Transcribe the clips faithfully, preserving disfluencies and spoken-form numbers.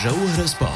جوهر سبور.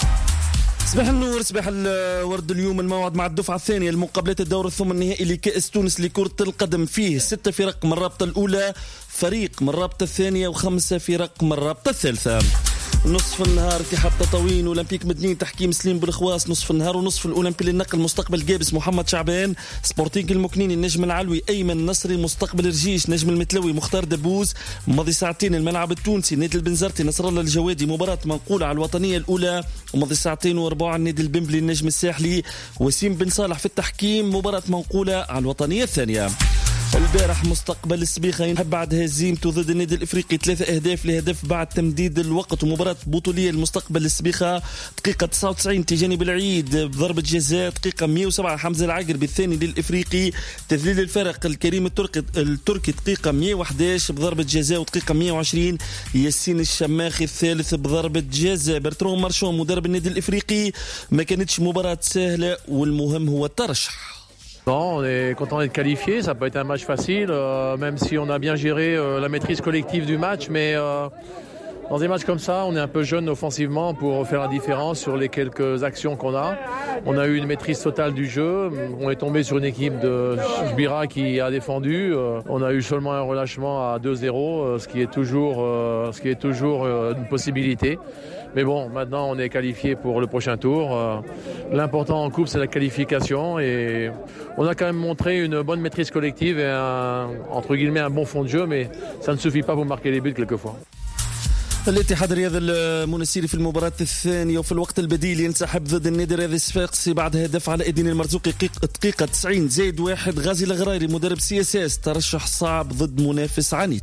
صباح النور، صباح الورد. اليوم الموعد مع الدفعة الثانية لمقابلات الدور الثمن النهائي لكأس تونس لكرة القدم، فيه ستة فرق من الرابطة الأولى، فريق من الرابطة الثانية، وخمسة فرق من الرابطة الثالثة. نصف النهار اتحاد تطاوين، اولمبيك مدنين تحكيم سليم بالخواص نصف النهار، ونصف الاولمبي للنقل مستقبل جابس محمد شعبان، سبورتينغ المكنيني النجم العلوي ايمن نصري، مستقبل رجيش نجم المتلوي مختار دبوز. ماضي ساعتين الملعب التونسي نادي البنزرتي نصر الله الجوادي مباراة منقولة على الوطنية الاولى، وماضي ساعتين واربعة النادي البنبلي النجم الساحلي وسيم بن صالح في التحكيم مباراة منقولة على الوطنية الثانية. البارح مستقبل السبيخة ينهب بعد هزيمته ضد النادي الافريقي ثلاثة اهداف لهدف بعد تمديد الوقت، ومباراة بطولية المستقبل السبيخة دقيقة تسعة وتسعين تجاني بالعيد بضربة جزاء، دقيقة مئة وسبعة حمزة العقربي الثاني للافريقي، تذليل الفرق الكريم التركي التركي دقيقة مئة وأحد عشر بضربة جزاء، ودقيقة مئة وعشرين ياسين الشماخي الثالث بضربة جزاء. برترون مارشون مدرب النادي الافريقي ما كانتش مباراة سهلة والمهم هو الترشح. Non, on est content d'être qualifié, ça peut être un match facile, euh, même si on a bien géré euh, la maîtrise collective du match, mais euh, dans des matchs comme ça, on est un peu jeune offensivement pour faire la différence sur les quelques actions qu'on a. On a eu une maîtrise totale du jeu, on est tombé sur une équipe de Jbira qui a défendu, euh, on a eu seulement un relâchement à deux zéro, euh, ce qui est toujours, euh, ce qui est toujours euh, une possibilité. Mais bon, maintenant on est qualifié pour le prochain tour. Euh, l'important en coupe, c'est la qualification et on a quand même montré une bonne maîtrise collective et un, entre guillemets, un bon fond de jeu, mais ça ne suffit pas pour marquer les buts quelquefois. الاتحاد الرياضي المنسيري في المباراة الثانية وفي الوقت البديل ينسحب ضد النادي الرياضي الصفاقسي بعد هدف على ايدين المرزوقي دقيقة تسعين زائد واحد. غازي الغراري مدرب سي اس اس ترشح صعب ضد منافس عنيد.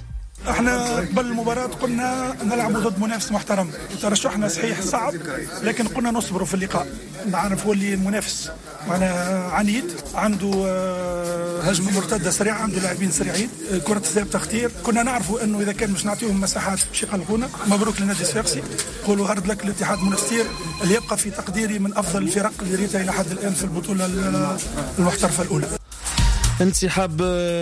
احنا قبل المباراة قلنا نلعبوا ضد منافس محترم، ترشحنا صحيح صعب لكن قلنا نصبروا في اللقاء، نعرف هو اللي المنافس معنا عنيد، عنده هجمة مرتدة سريعة، عنده لاعبين سريعين، كرة ثابتة خطير. كنا نعرفوا انه اذا كان مش نعطيهم مساحات باش يقلقونا. مبروك للنادي الصفاقسي، قولوا هارد لك الاتحاد المنستير اللي يبقى في تقديري من افضل الفرق اللي ريتها الى حد الان في البطولة المحترفة الاولى. انسحاب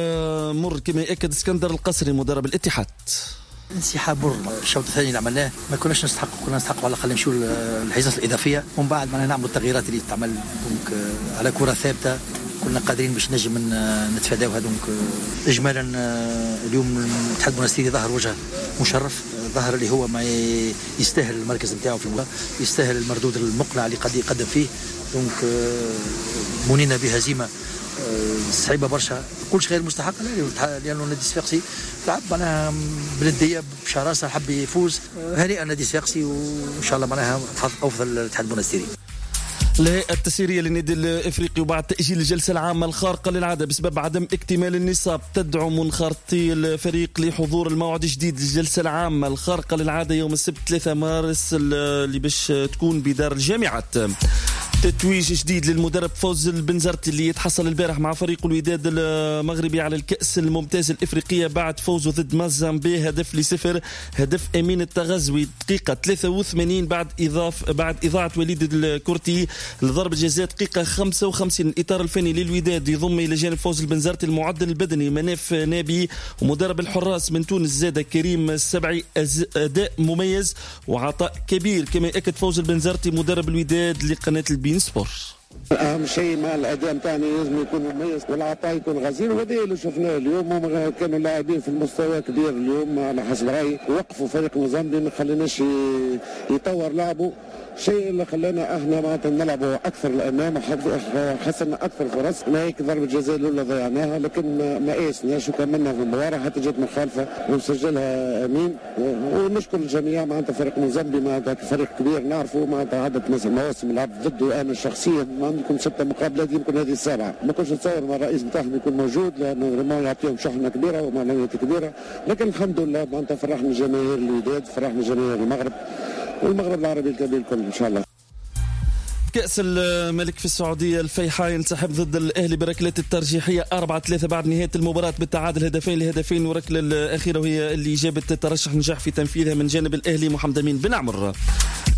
مر كما يأكد اسكندر القصري مدرب الاتحاد. انسحاب مر الشوط الثاني اللي عملناه ما كناش نستحق، كنا نستحق على الاقل نمشيو الحصص الاضافيه ومن بعد ما نعملوا التغييرات اللي تعمل دونك على كره ثابته كنا قادرين باش نجم نتفاداوها. دونك اجمالا اليوم الاتحاد المنستيري ظهر وجه مشرف، ظهر اللي هو ما يستاهل المركز نتاعو في المباراه، يستاهل المردود المقنع اللي قد يقدم فيه. دونك منينا بهزيمه صعيبه برشا، كلش غير مستحق لانه النادي الصفاقسي لعب معناها بنديه بشراسه، حب يفوز. هنيئا النادي الصفاقسي وان شاء الله معناها افضل الاتحاد المنستيري. الهيئة التسييرية للنادي الافريقي وبعد تأجيل الجلسة العامة الخارقة للعادة بسبب عدم اكتمال النصاب تدعو منخرطي الفريق لحضور الموعد الجديد للجلسة العامة الخارقة للعادة يوم السبت ثلاثة مارس اللي باش تكون بدار الجامعات. تتويج جديد للمدرب فوز البنزرتي اللي يتحصل البارح مع فريق الوداد المغربي على الكأس الممتاز الإفريقية بعد فوزه ضد مازامبي هدف لصفر. هدف أمين التغزوي دقيقة ثلاثة وثمانين بعد إضاف بعد إضاعة وليد الكورتي لضرب الجزاء دقيقة خمسة وخمسين. الإطار الفني للوداد يضم إلى جانب فوز البنزرتي المعدل البدني مناف نابي ومدرب الحراس من تونس زاد كريم السبعي، أداء مميز وعطاء كبير كما يأكد فوز البنزرتي مدرب الوداد لقناة البين سبور. اهم شيء مع الاداء نتاعنا لازم يكون مميز والعطاء يكون غزير، وهذا اللي شفناه اليوم. هم كانوا لاعبين في المستوى كبير اليوم على حسب رايي، وقفوا فريق موزمبي ما خليناش يطور لعبه، شيء اللي خلانا احنا معناتها نلعبوا اكثر الامام، حسنا اكثر فرص. هيك ضربه جزاء الاولى ضيعناها لكن ما قيسناش وكملنا في المباراه حتى جت مخالفه وسجلها امين. ونشكر الجميع معناتها فريق موزمبي معناتها فريق كبير نعرفه معناتها عدد مثلا مواسم لعبت ضده انا شخصيا، ما عندكم ستة مقابلات يمكن هذه السابعه. ما كنتش نتصور ما الرئيس نتاعهم يكون موجود لانه ريمون يعطيهم شحنه كبيره ومعنويات كبيره، لكن الحمد لله معناتها فرحنا جماهير الوداد، فرحنا جماهير المغرب والمغرب العربي الكبير الكل ان شاء الله. كأس الملك في السعودية الفيحاء ينسحب ضد الأهلي بركلة الترجيحية أربعة ثلاثة بعد نهاية المباراة بالتعادل هدفين لهدفين، وركلة الأخيرة وهي اللي جابت ترشح نجاح في تنفيذها من جانب الأهلي محمد أمين بن عمر.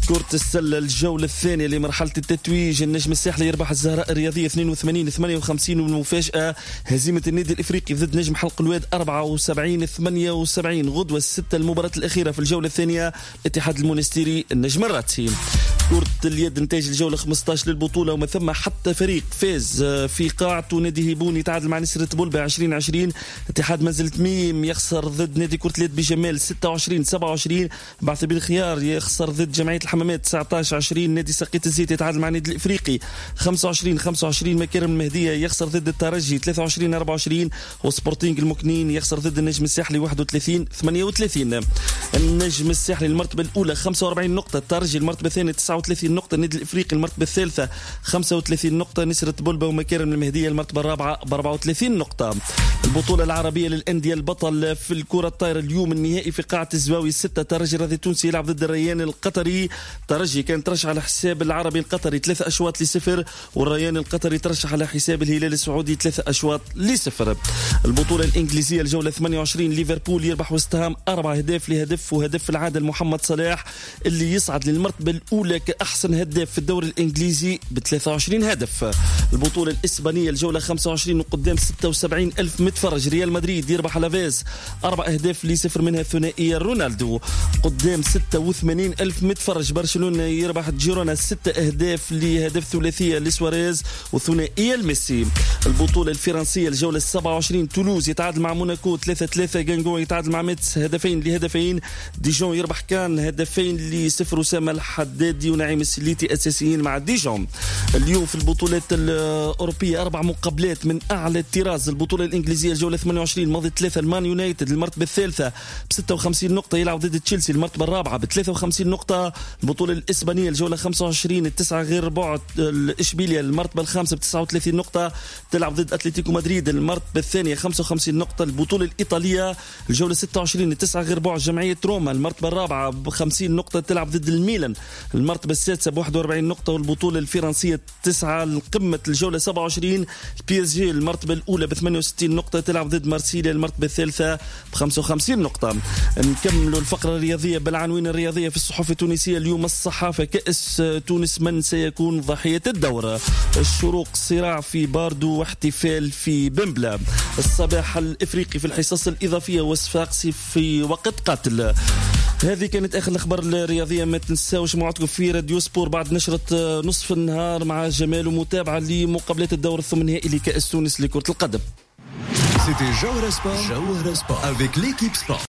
كرة السلة الجولة الثانية لمرحلة التتويج، النجم الساحلي يربح الزهراء الرياضية اثنين وثمانين ثمانية وخمسين، والمفاجأة هزيمة النادي الإفريقي ضد نجم حلق الواد أربعة وسبعين ثمانية وسبعين. غدوة الستة المباراة الأخيرة في الجولة الثانية، الاتحاد المونستيري النجم الراتسي. كرة اليد نتاج الجولة خمسة عشر للبطولة، ومن ثم حتى فريق فاز في قاعة نادي هيبون يتعادل مع نسرة بولبا عشرين عشرين. اتحاد منزل تميم يخسر ضد نادي كرة اليد بجمال ستة وعشرين سبعة وعشرين. بعث بالخيار يخسر ضد جمعية الحمامات تسعة عشر عشرين. نادي سقيت الزيت يتعادل مع نادي الإفريقي خمسة وعشرين خمسة وعشرين. مكارم المهدية يخسر ضد الترجي ثلاثة وعشرين أربعة وعشرين. وسبورتينج المكنين يخسر ضد النجم الساحلي واحد وثلاثين ثمانية وثلاثين. النجم الساحلي المرتبة الأولى خمسة وأربعين نقطة، الترجي المرتبة الثانية تسعة وثلاثين نقطة، النادي الإفريقي المرتبة الثالثة خمسة وثلاثين نقطة، نسرة بولبا ومكارم المهدية المرتبة الرابعة ب أربعة وثلاثين نقطة. البطولة العربية للأندية، البطل في الكرة الطايرة اليوم النهائي في قاعة الزواوي الستة، ترجي الرياضي التونسي يلعب ضد الريان القطري. ترجي كان ترشح على حساب العربي القطري ثلاثة أشواط لصفر، والريان القطري ترشح على حساب الهلال السعودي ثلاثة أشواط لصفر. البطولة الإنجليزية الجولة ثمانية وعشرين، ليفربول يربح وستهام أربع أهداف لهدف، وهدف العادل محمد صلاح اللي يصعد للمرتبة الأولى كأحسن هداف في الدوري الإنجليزي ب ثلاثة وعشرين هدف. البطولة الإسبانية الجولة خمسة وعشرين، وقدام ستة وسبعين ألف متفرج، ريال مدريد يربح لافيز أربع أهداف لصفر، منها ثنائية رونالدو. قدام ستة وثمانين ألف متفرج، برشلونة يربح جيرونا ستة أهداف لهدف ثلاثية لسواريز وثنائية لميسي. البطولة الفرنسية الجولة السبعة وعشرين، تولوز يتعادل مع موناكو ثلاثة ثلاثة، غانغون يتعادل مع ميتس هدفين لهدفين، ديجون يربح كان هدفين لصفر، وسام الحدادي ونعيم السليتي أساسيين مع ديجون. اليوم في البطولات الأوروبية أربع مقابلات من أعلى الطراز. البطولة الإنجليزية الجولة ثمانية وعشرين، ماضي ثلاثة، المان يونايتد المرتبة الثالثة ب ستة وخمسين نقطة يلعب ضد تشيلسي المرتبة الرابعة ب ثلاثة وخمسين نقطة. البطولة الإسبانية الجولة خمسة وعشرين، التسعة غير بعد، الإشبيلية المرتبة الخامسة ب تسعة وثلاثين نقطة تلعب ضد أتلتيكو مدريد المرتبة الثانية خمسة وخمسين نقطة. البطولة الإيطالية الجولة ستة وعشرين، التسعة غير بعد، جمعية روما المرتبة الرابعة ب خمسين نقطة تلعب ضد الميلان المرتبة السادسة ب واحد وأربعين نقطة. والبطولة الفرنسية تسعة القمة الجولة سبعة وعشرين، البي اس جي المرتبة الأولى ب ثمانية وستين نقطة تلعب ضد مارسيليا المرتبة الثالثة ب خمسة وخمسين نقطة. نكملوا الفقرة الرياضية بالعناوين الرياضية في الصحف التونسية اليوم. الصحافة، كأس تونس من سيكون ضحية الدورة؟ الشروق صراع في باردو واحتفال في بمبلا. الصباح الإفريقي في الحصص الإضافية وصفاقسي في وقت قاتل. هذه كانت آخر الأخبار الرياضية. ما تنساوش موعدكم في راديو سبور بعد نشرة نصف النهار مع جمال ومتابعة لمقابلات الدور الثمنهائي لكأس تونس لكرة القدم. C'était Jawara Sport, Jawara Sport avec l'équipe Sport.